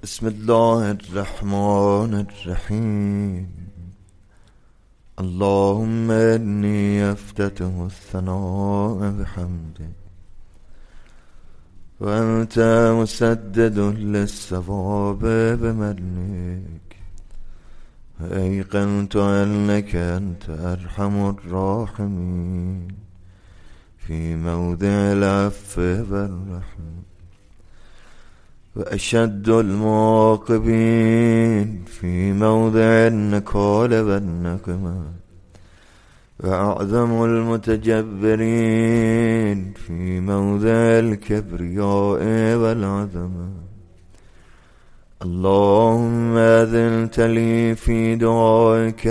بسم الله الرحمن الرحيم. اللهم إني أفتتح الثناء بحمدك وأنت مسدد للصواب بمنك، أيقنت أنك أنت أرحم الراحمين في موضع العفو والرحمة، وأشد المعاقبين في موضع النكال والنقمة، وأعظم المتجبرين في موضع الكبرياء والعظمة. اللهم أذنت لي في دعائك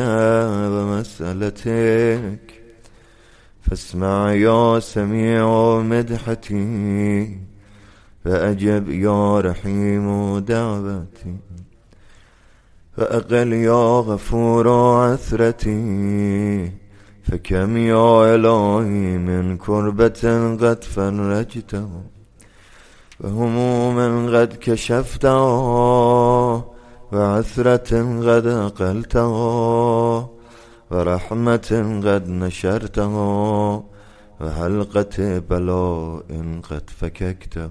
ومسألتك، فاسمع يا سميع مدحتي، فأجب يا رحيم دعوتي، فأقل يا غفور عثرتي، فكم يا إلهي من كربة قد فرجته، وهموم قد كشفتها، وعثرة قد أقلتها، ورحمة قد نشرتها، وحلقة بلاء قد فككته.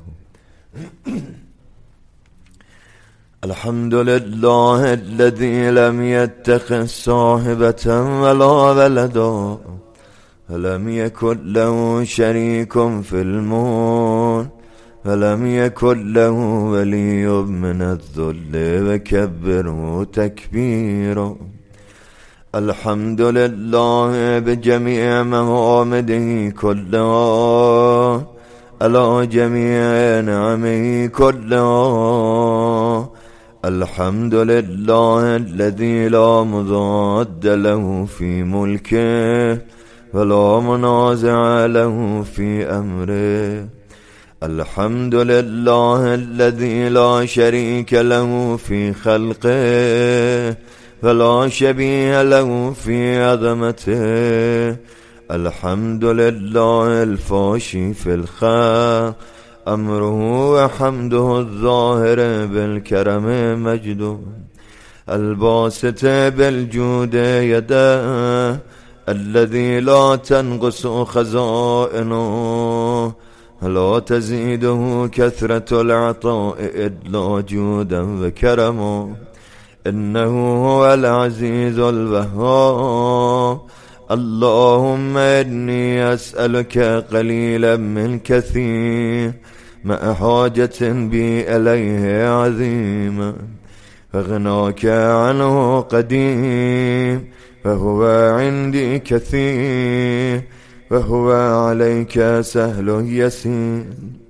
الحمد لله الذي لم يتخذ صاحبة ولا ولدا، ولم يكن له شريك في الملك، ولم يكن له ولي من الذل، وكبره تكبيرا. الحمد لله بجميع محامده كلها، على جميع نعمه كلها. الحمد لله الذي لا مضاد له في ملكه، ولا منازع له في أمره. الحمد لله الذي لا شريك له في خلقه، ولا شبيه له في عظمته. الحمد لله الفاشي في الخلق أمره، وحمده الظاهر بالكرم مجده، الباسط بالجود يده، الذي لا تنقص خزائنه، لا تزيده كثرة العطاء إلا جودا وكرما. إنه هو العزيز الوهاب. اللهم إني أسألك قليلا من كثير، مع حاجة بي إليه عظيما، فغناك عنه قديم، فهو عندي كثير، وهو عليك سهل يسير.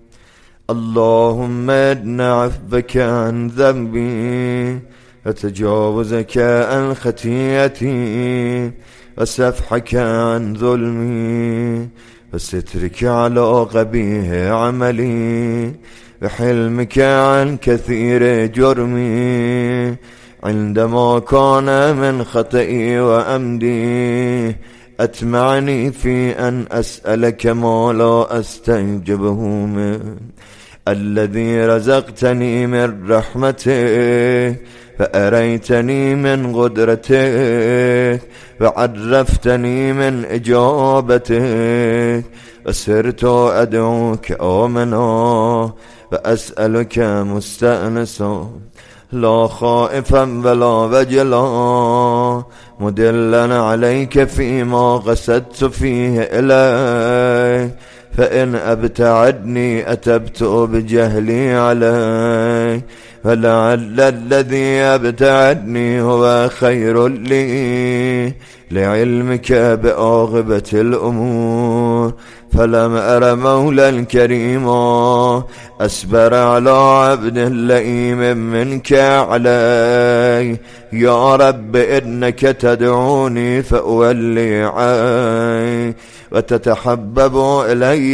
اللهم إن عفوك عن ذنبي، وتجاوزك عن خطيئتي، وسفحك عن ظلمي، وسترك على قبيح عملي، وحلمك عن كثير جرمي، عندما كان من خطئي وأمدي، أتمعني في أن أسألك ما لا أستنجبه منه. الذي رزقتني من رحمتك، فأريتني من قدرتك، وعرفتني من إجابتك، وسرت أدعوك آمنا، وأسألك مستأنسا، لا خائفا ولا وجلا، مدلا عليك فيما قصدت فيه إليك. فإن أبتعدني أتبت بجهلي عليك، فلعل الذي أبتعدني هو خير لي، لعلمك بعاقبة الأمور. فلم أر مولا كريما أصبر على عبد لئيم منك علي. يا رب إنك تدعوني فأولي عين، وتتحبب إلي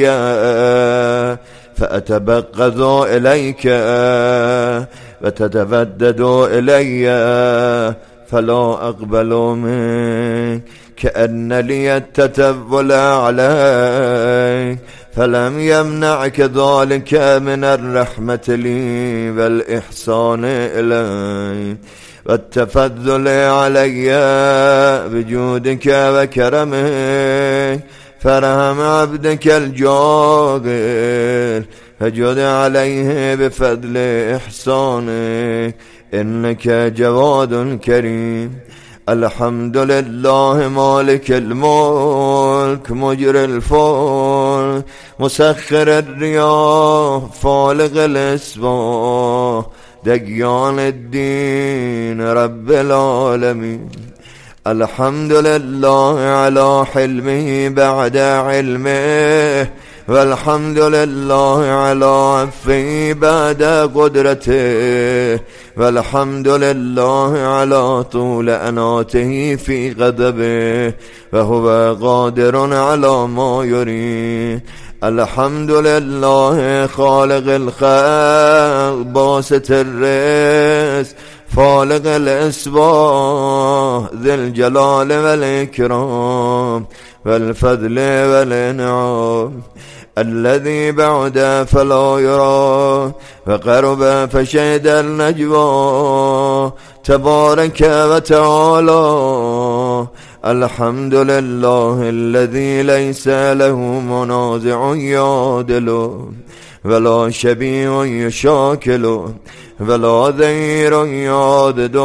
فأتبغض إليك، وتتبدد إلي فلا أقبل منك. كأن لي التتبل عليك، فلم يمنعك ذلك من الرحمة لي والإحسان إلي والتفضل علي بجودك وكرمك، فرحم عبدك الجاهل فجد عليه بفضل إحسانك، إنك جواد كريم. الحمد لله مالك الملك مجري الفلك مسخر الرياح فالق الإصباح ديان الدين رب العالمين. الحمد لله على حلمه بعد علمه، والحمد لله على عفه بعد قدرته، والحمد لله على طول أناته في غضبه، وهو قادر على ما يريد. الحمد لله خالق الخلق باسط الرزق فالق الإصباح ذي الجلال والإكرام والفضل والإنعام، الذي بعد فلا يرى وقرب فشهد النجوى تبارك وتعالى. الحمد لله الذي ليس له منازع يعدل ولا شبيه يشاكل ولا ذير يعضد،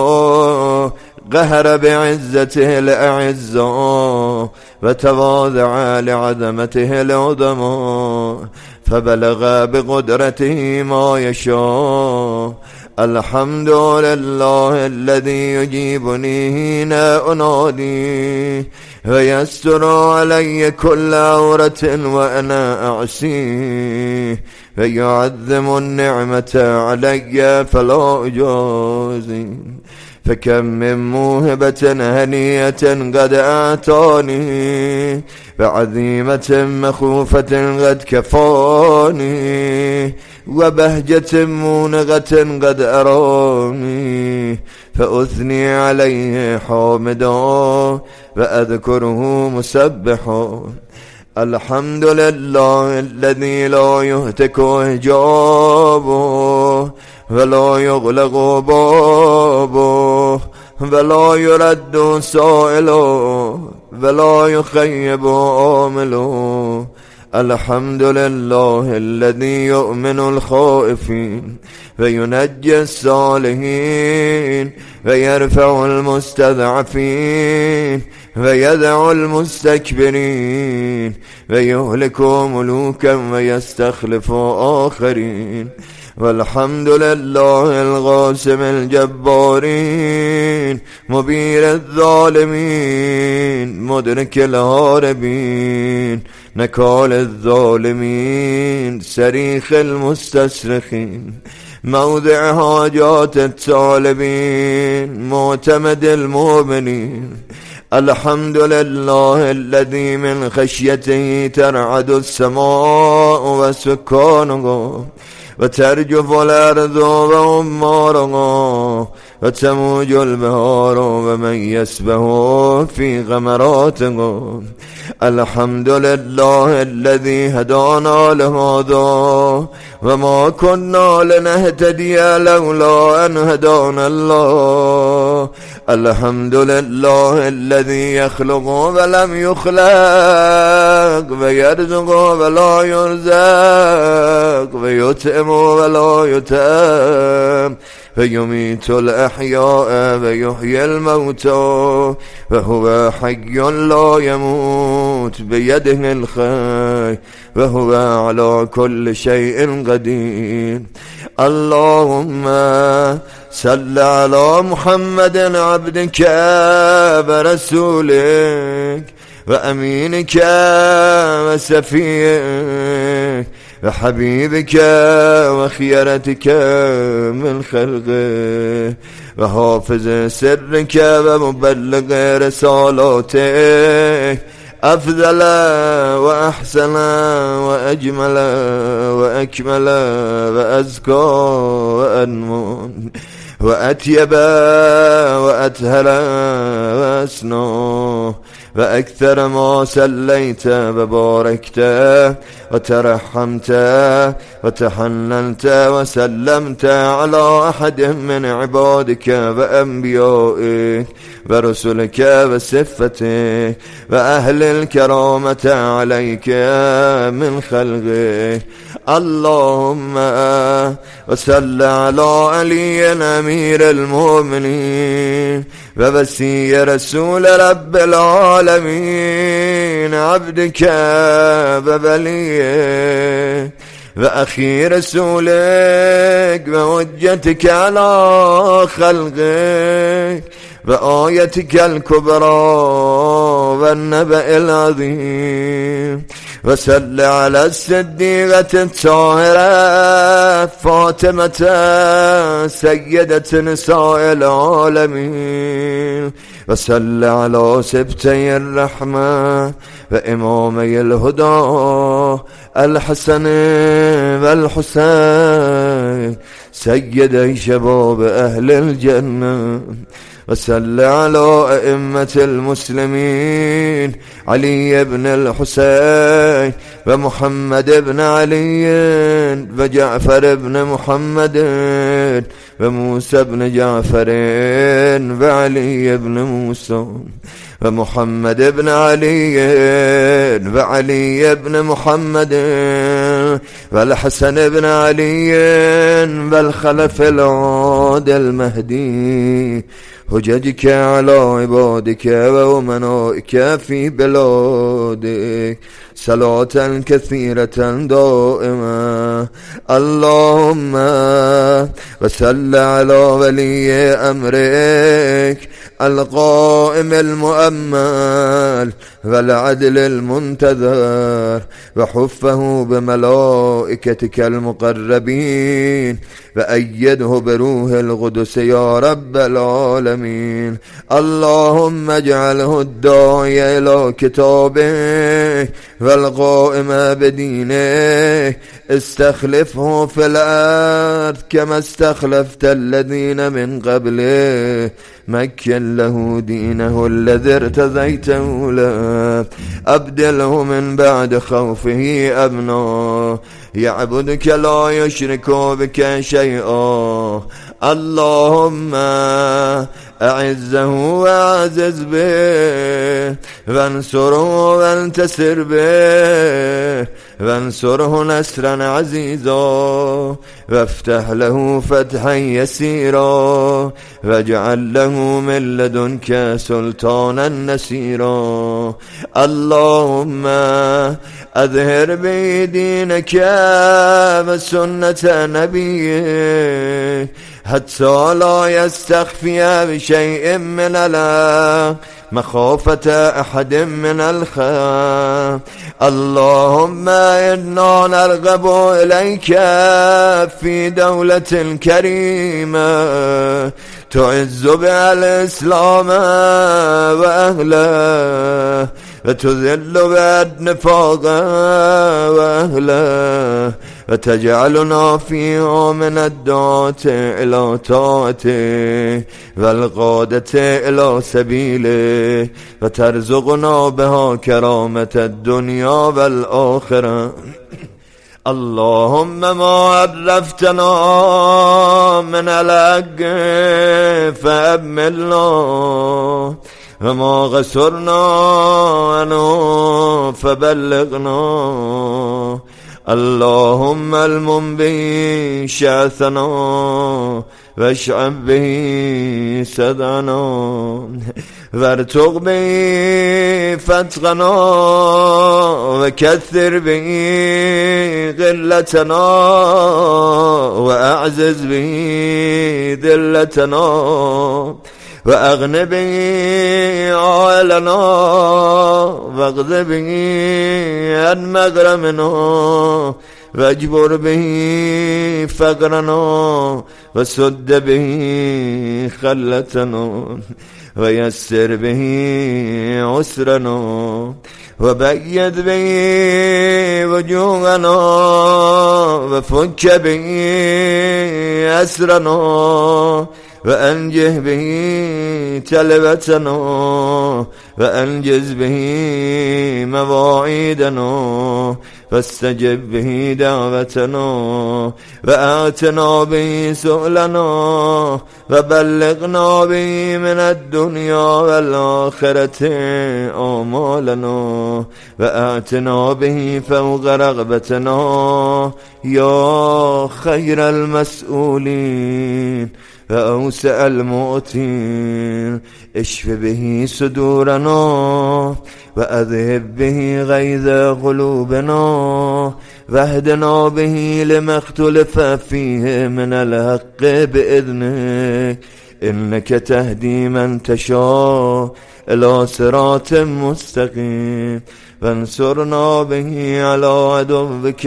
قهر بعزته الأعزاء وتواضع لعظمته العظماء، فبلغ بقدرته ما يشاء. الحمد لله الذي يجيبني حين أنادي ويستر علي كل عورة وأنا أعصيه، ويعظم النعمة علي فلا أجازي. فكم من موهبة هنية قد آتاني، وعظيمة مخوفة قد كفاني، وبهجة مونغة قد أراني، فأثني عليه حامدا وأذكره مسبحا. الحمد لله الذي لا يهتك حجابه ولا يغلق بابه ولا يرد سائله ولا يخيب عامله. الحمد لله الذي يؤمن الخائفين وينجي الصالحين ويرفع المستضعفين ويدع المستكبرين ويهلك ملوكا ويستخلف آخرين. والحمد لله الغاسم الجبارين مبير الظالمين مدرك الهاربين نكال الظالمين صريخ المستصرخين موضع حاجات الطالبين معتمد المؤمنين. الحمد لله الذي من خشيته ترعد السماء وسكانها وترجف الأرض وعمارها وتموج البحار ومن يسبح في غمراتها. الحمد لله الذي هدانا لهذا وما كنا لنهتدي لولا أن هدانا الله. الحمد لله الذي يخلق ولم يخلق ويرزق ولا يرزق ويطعم ولا يطعم ويميت الأحياء ويحيي الموتى وهو حي لا يموت بيده الخير وهو على كل شيء قدير. اللهم صل على محمد عبدك ورسولك وأمينك وسفيك وحبيبك وخيرتك من خلقه وحافظ سرك ومبلغ رسالاتك أفضل وأحسن وأجمل وأكمل وأزكى وأنمو وأتيب وأتهل وأسنى وأكثر ما سليت وباركت وترحمت وتحننت وسلمت على أحد من عبادك وأنبيائك ورسلك وصفتك وأهل الكرامة عليك من خلقك. اللهم وصل على علي أمير المؤمنين ووصي رسول رب العالمين عبدك ووليك وأخي رسولك وحجتك على خلقك وآيتك الكبرى والنبأ العظيم. وصل على الصديقة الطاهرة فاطمة سيدة نساء العالمين. وصل على سبتي الرحمة وإمامي الهدى الحسن والحسين سيدي شباب أهل الجنة. وصل على أئمة المسلمين علي بن الحسين ومحمد بن علي وجعفر بن محمد وموسى بن جعفر وعلي بن موسى ومحمد بن علي وعلي بن محمد والحسن بن علي والخلف العادل المهدي حججك على عبادك وأمنائك في بلادك صلاة كثيرة دائمة. اللهم وصل على ولي أمرك القائم المؤمل والعدل المنتظر وحفه بملائكتك المقربين وأيده بروح القدس يا رب العالمين. اللهم اجعله الداعي إلى كتابه والقائم بدينه استخلفه في الأرض كما استخلفت الذين من قبله مكن له دينه الذي ارتضيته له أبدله من بعد خوفه أمنا يعبدك لا يشرك بك شيئا. اللهم أعزه وأعزز به وانصره وانتصر به وانصره نصرا عزيزا وافتح له فتحا يسيرا واجعل له من لدنك سلطانا نصيرا. اللهم أظهر به دينك وسنة نبيك حتى لا يستخفي بشيء من الأمر مخافة أحد من الخير. اللهم إنا نرغب إليك في دولة كريمة تعز بها الإسلام وأهله وتذل بها النفاق وأهله وتجعلنا فيها من الدعاة إلى طاعته والقادة إلى سبيله وترزقنا بها كرامة الدنيا والآخرة. اللهم ما عرفتنا من الحق فأبملنا وما غسرنا عنه فبلغنا. اللهم المن به شعثنا واشعب به صدعنا وارتق به فتقنا وكثر به غلتنا وأعزز به ذلتنا وأغن به عائلنا واغض به عن مغرمنا واجبر به فقرنا وسد به خلتنا ويسر به عسرنا وبيد به وجوهنا وفك به أسرنا وأنجه به تلبتنا وأنجز به مواعيدنا واستجب به دعوتنا وآتنا به سؤلنا وبلغنا به من الدنيا والآخرة آمالنا وآتنا به فوق رغبتنا يا خير المسؤولين وأوسع المؤتين اشف به صدورنا وأذهب به غيظ قلوبنا واهدنا به لما اختلف فيه من الحق بإذنك إنك تهدي من تشاء إلى صراط مستقيم وانصرنا به على عدوك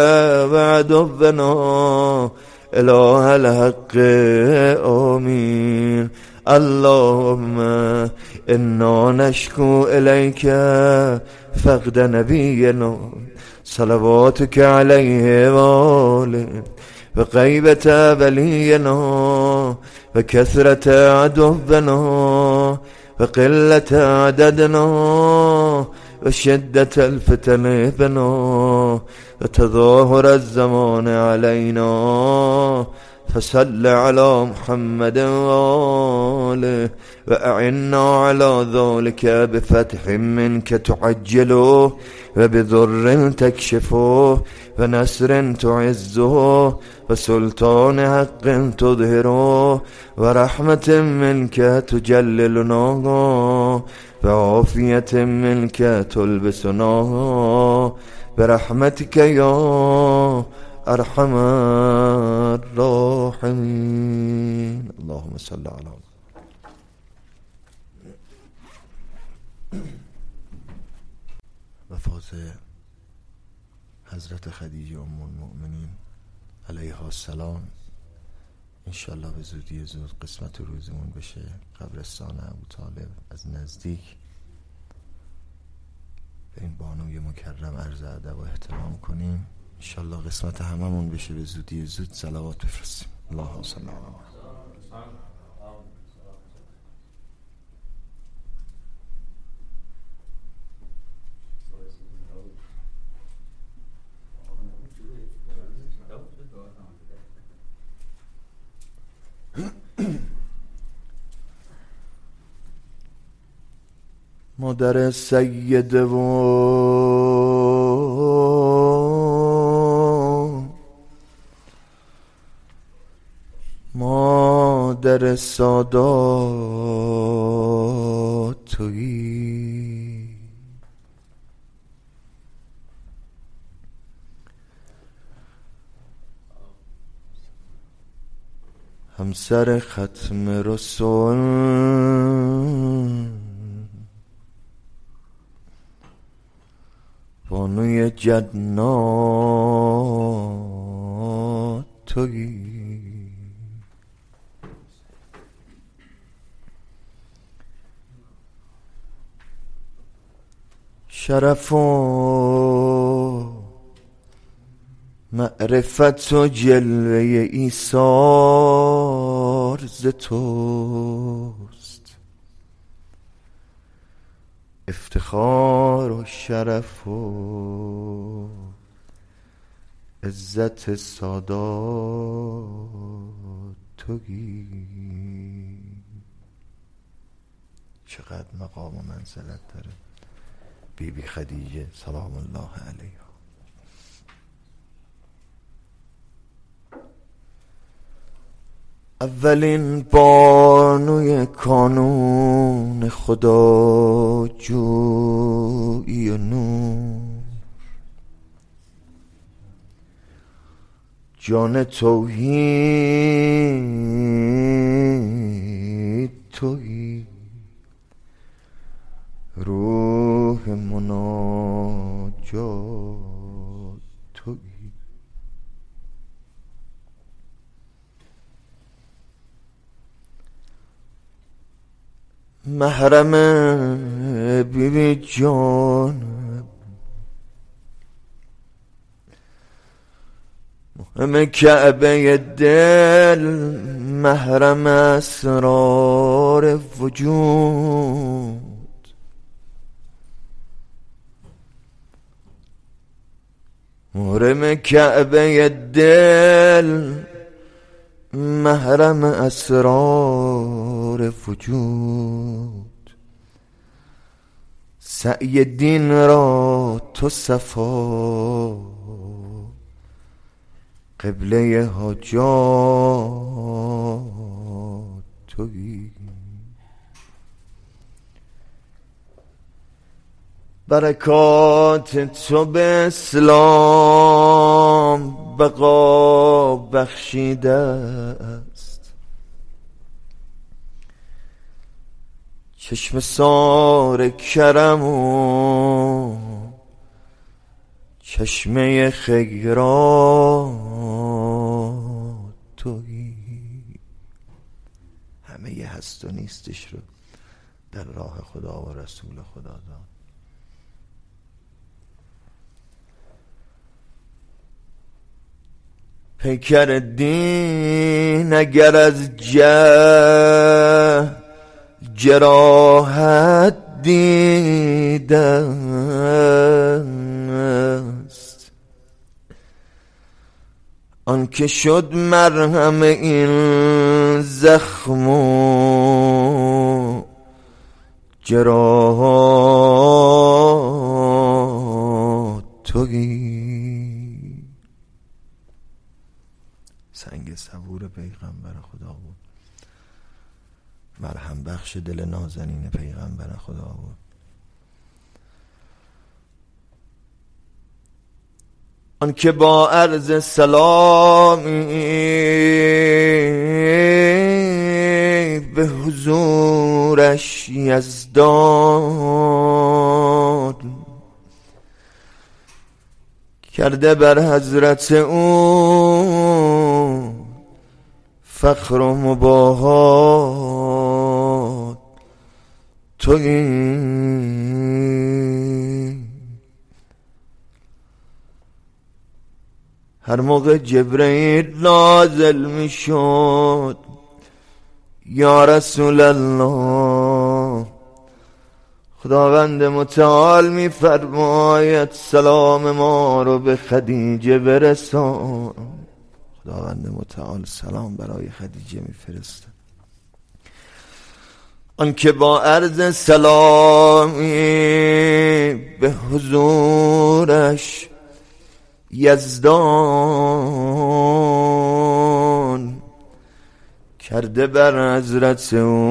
وعدونا إله الحق آمين. اللهم إنا نشكو إليك فقد نبينا صلواتك عليه وآله وغيبة ولينا وكثرة عدونا وقلة عددنا وشدة الفتن بنا وتظاهر الزمان علينا فصل على محمد وآله وأعنا على ذلك بفتح منك تعجله وبضر تكشفه ونصر تعزه وسلطان حق تظهره ورحمة منك تجللنا وعافية منك تلبسنا برحمتك يا أرحم الراحمين. اللهم صل على وفاة حضرت خدیجه ام المؤمنین علیها السلام انشالله به زودی زود قسمت روزمون بشه قبرستان ابوطالب از نزدیک به این بانوی مکرم عرض ادب و احترام کنیم. انشالله قسمت هممون بشه به زودی زود صلوات بفرستیم. اللهم صل علی محمد. مادر سید و مادر سادات تویی، همسر ختم رسول بانوی جنات تویی، شرف و معرفت و جلوه ایثار ز توست، افتخار و شرف و عزت سادات تویی. چقدر مقام و منزلت داره بی بی خدیجه سلام الله علیها. اولین بانوی کانون خدا جویی و نور، جان توحید تویی، روح مناجات تویی. محرم بی بی جان، محرم کعبه دل، محرم اسرار وجود، محرم کعبه دل، محرم اسرار وجود. سعی دین را تو صفا، قبله حاجات تویی. برکات تو به اسلام بقا بخشیده است. چشم سار کرم و چشمه خیرات تویی. همه یه هست و نیستش رو در راه خدا و رسول خدا داد. پیکر دین اگر از جراحت دیده است، آن که شد مرهم این زخم و جراحات تویی. سنگ صبور پیغمبر خدا بود، مرهم بخش دل نازنین پیغمبر خدا بود. آن که با عرض سلامی به حضورش یزدان، کرده بر حضرت او فخر و مباهات تویی. هر موقع جبرئیل نازل می شد یا رسول الله، خداوند متعال می فرماید سلام ما رو به خدیجه برسان. خداوند متعال سلام برای خدیجه می فرسته. آن که با عرض سلامی به حضورش یزدان، کرده بر حضرت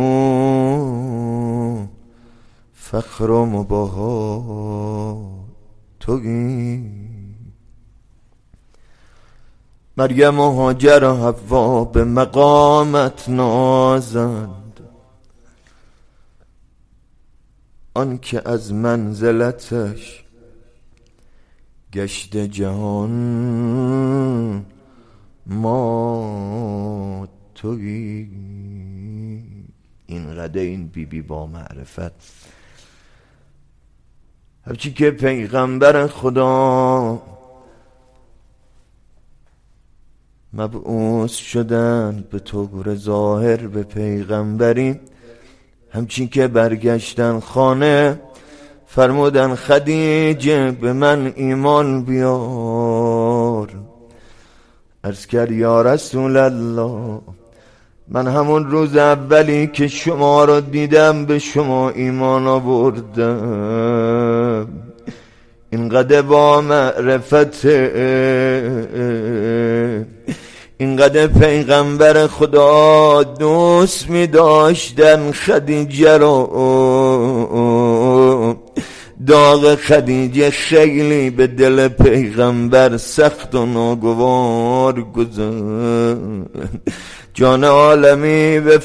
او فخر و مباهات تویی. مریم و هاجر و حوا به مقامت نازند، آن که از منزلتش گشت جهان ما تویی. اینقدر این بیبی با معرفت، هرچی که پیغمبر خدا مبعوث شدن به طور ظاهر به پیغمبری، همچین که برگشتن خانه فرمودن خدیجه به من ایمان بیار. عرض کرد یا رسول الله، من همون روز اولی که شما رو دیدم به شما ایمان آوردم. اینقدر با معرفت، اینقدر پیغمبر خدا دوست می داشتن خدیجه رو. داغ خدیجه خیلی به دل پیغمبر سخت و ناگوار گذشت. جان عالمی به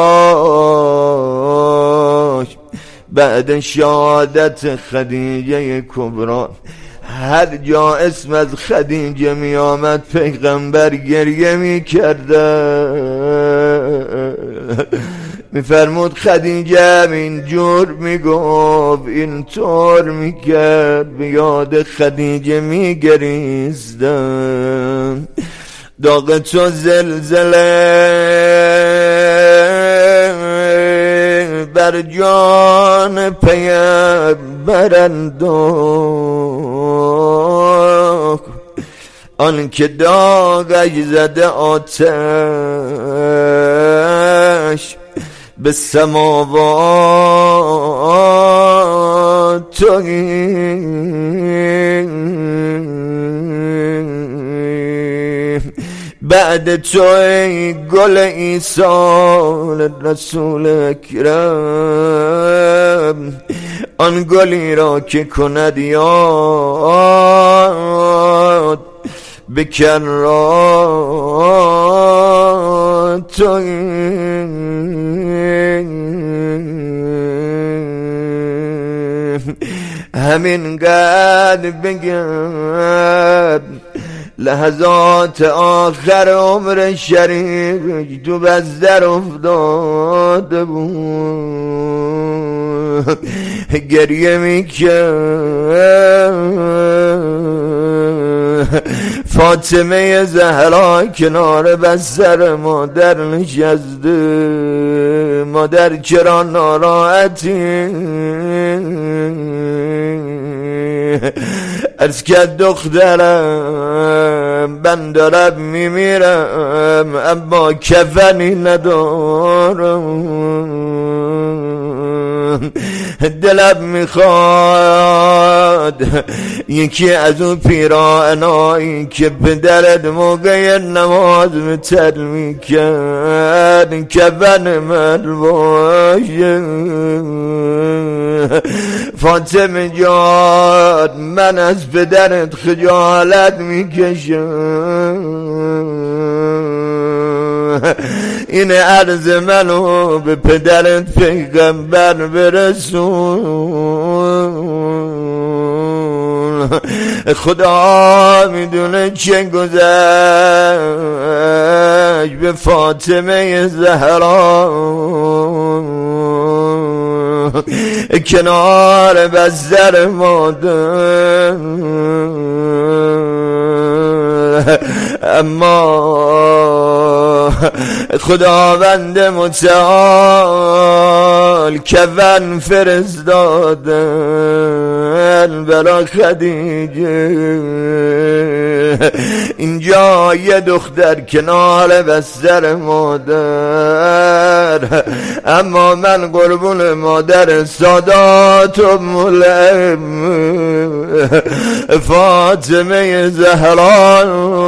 فداش بعد شهادت خدیجه کبرا. هر جا اسم از خدیجه می آمد پیغمبر گریه می کرده، می فرمود خدیجه اینجور می گفت اینطور می کرد، به یاد خدیجه می گریستم. داغ تو زلزله بر جان پیغمبر انداخت، آن که داغش زده آتش به سماوات تویی، بعد تو ای گل عیسی رسول اکرم، آن گلی را که کند یاد به کرات تویی. همین قدر بگم لحظات آخر عمر شریف تو بستر افتاده بود، گریه میکرد. فاطمه زهرا کنار بستر مادر نشسته. مادر چرا ناراحتی؟ عرض کرد دخترم من دارم میمیرم اما کفنی ندارم، دلم میخواد یکی از اون پیراهنایی که پدرت موقع نماز متر میکرد کفن من باشه. فاطمه جان من از پدرت خجالت میکشم، این عرض منو به پدرت پیغمبر برسون. خدا میدونه چه گذشت به فاطمه زهرا کنار بستر مادر، اما خداوند متعال کفن فرستادن برا خدیجه. اینجا یه دختر کنار بستر مادر، اما من قربون مادر سادات ام الائمه فاطمه زهرا.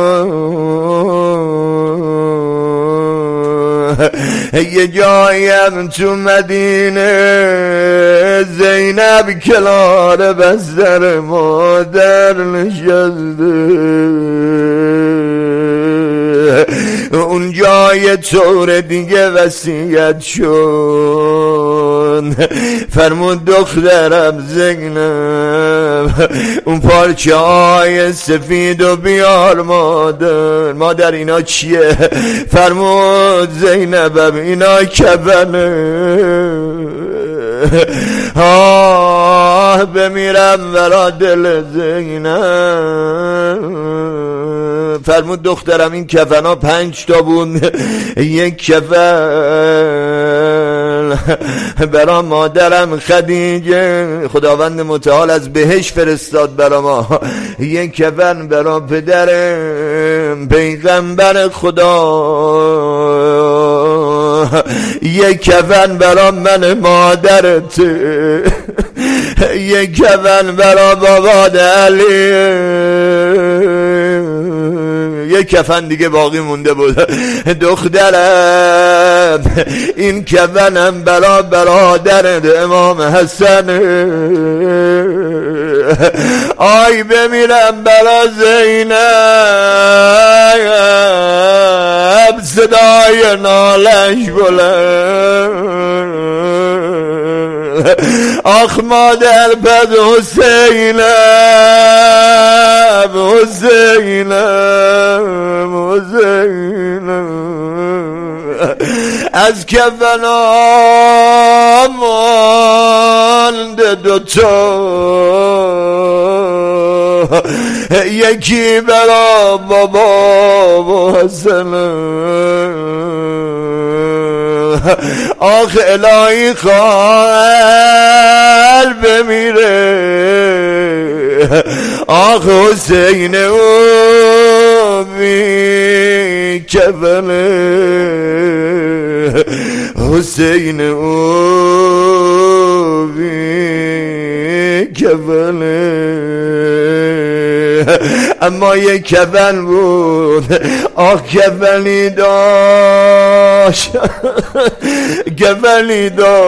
یه جایم تو مدینه زینب کنار بستر مادر نشسته، اونجا یه طور دیگه وصیت شد، فرمود دخترم زینب اون پارچه های سفید و بیار مادر. مادر اینا چیه؟ فرمود زینبم اینا کفنه. آه بمیرم برا دل زینب. فرمود دخترم این کفن ها 5 تا بود، یک کفن برا مادرم خدیجه خداوند متعال از بهش فرستاد برا ما، یک کفن برا پدرم پیغمبر خدا، یک کفن برا من مادرت، یک کفن برا باباد علی، یک کفن دیگه باقی مونده بود. دخترم این کفنم برا برادرت امام حسن، آی بمیرم برا زینب صدای نالش بلند، آخ مادر بد حسینم حسینم از کفنا مانده 2 تا، یکی برا بابا و حسن، آخ الهی خواهر بمیره آخ حسین او بی کفنه، حسین او بی کفنه، اما یک کفن بود، آخ کفنی داشت، کفنی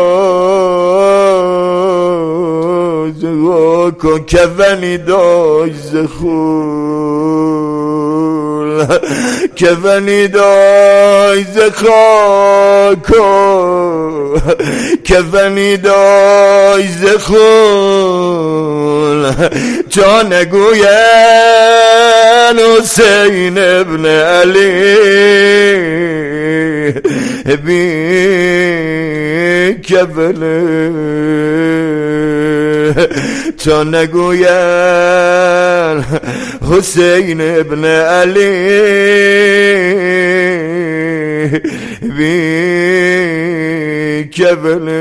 داشت کن، کفنی داشت زخول، کفنی داشت زخاک، کفنی داشت زخول، تا نگوین حسین ابن علی بی کفنه، تا نگوین حسین ابن علی بی کفنه،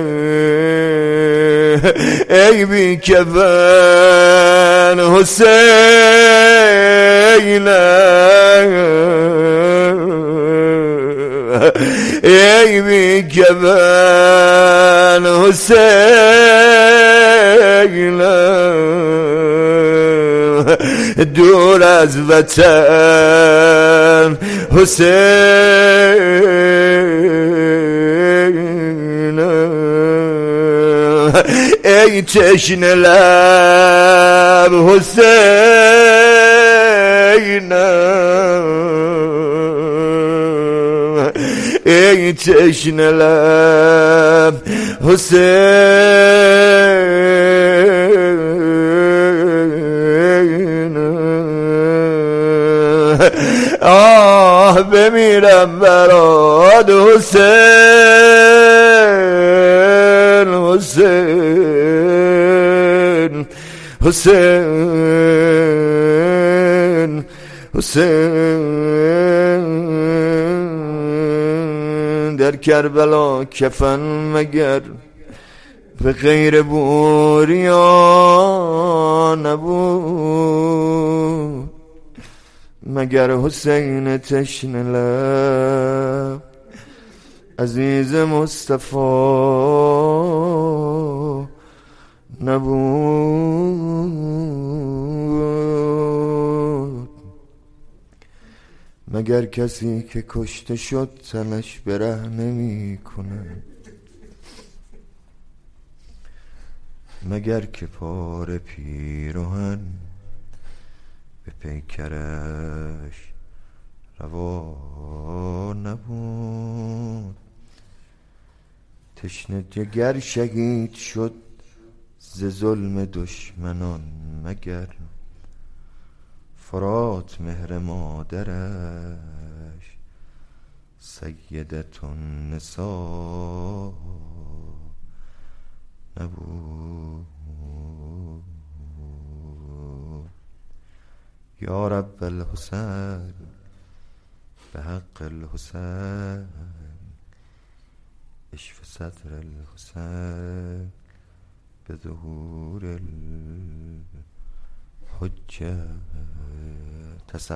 ای بی کفن حسین، ای بی کفن حسین، دور از وطن حسین، ای تشنه لب حسین، ای تشنه لب حسین، آه بمیرم برات حسین، حسین، حسین، حسین، در کربلا کفن مگر به غیر بوریا نبود، مگر حسین تشنه لب عزیز مصطفی نبود، مگر کسی که کشته شد تنش بره نمی کنه، مگر که پاره پیراهن به پیکرش روا نبود، تشنه جگر شهید شد ز ظلم دشمنان، مگر فرات مهر مادرش سیدت النساء نبود. یا رب الحسین به حق الحسین اشف صدر الحسین به ظهور الحجه.